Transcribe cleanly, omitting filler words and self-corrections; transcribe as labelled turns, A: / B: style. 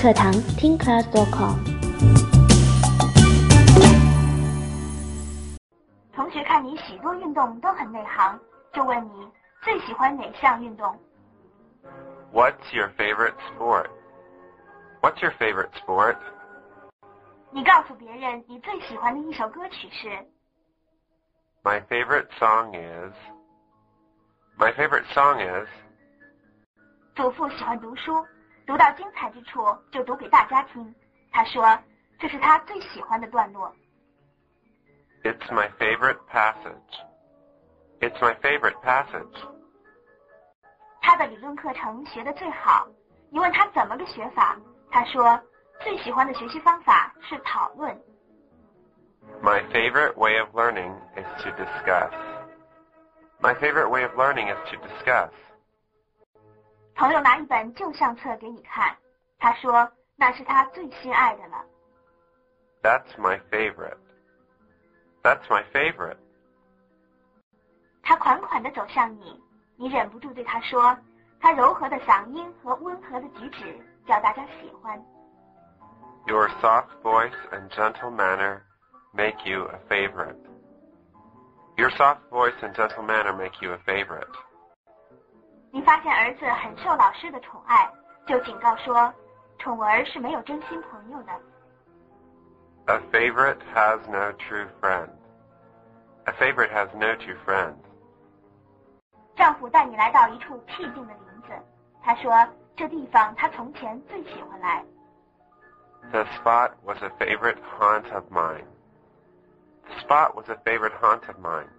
A: 课堂 TeenClass.com。
B: 同学看你许多运动都很内行，就问你最喜欢哪项运动？
C: What's your favorite sport? What's your favorite sport?
B: 你告诉别人你最喜欢的一首歌曲是
C: My favorite song is... My favorite song is...
B: 祖父喜欢读书，读到精彩之处就读给大家听。他说这是他最喜欢的段落。
C: It's my favorite passage. It's my favorite passage.
B: 他的理论课程学得最好，你问他怎么个学法，他说最喜欢的学习方法是讨论。
C: My favorite way of learning is to discuss. My favorite way of learning is to discuss.
B: 朋友拿一本旧相册给你看，他说那是他最心爱的了。
C: That's my favorite. That's my favorite.
B: 他款款地走向你，你忍不住对他说，他柔和的嗓音和温和的举止叫大家喜欢。
C: Your soft voice and gentle manner make you a favorite. Your soft voice and gentle manner make you a favorite.
B: 你发现儿子很受老师的宠爱，就警告说，宠儿是没有真心朋友的。
C: A favorite has no true friend. A favorite has no true friend.
B: 丈夫带你来到一处僻静的林子，他说这地方他从前最喜欢来。
C: The spot was a favorite haunt of mine. The spot was a favorite haunt of mine.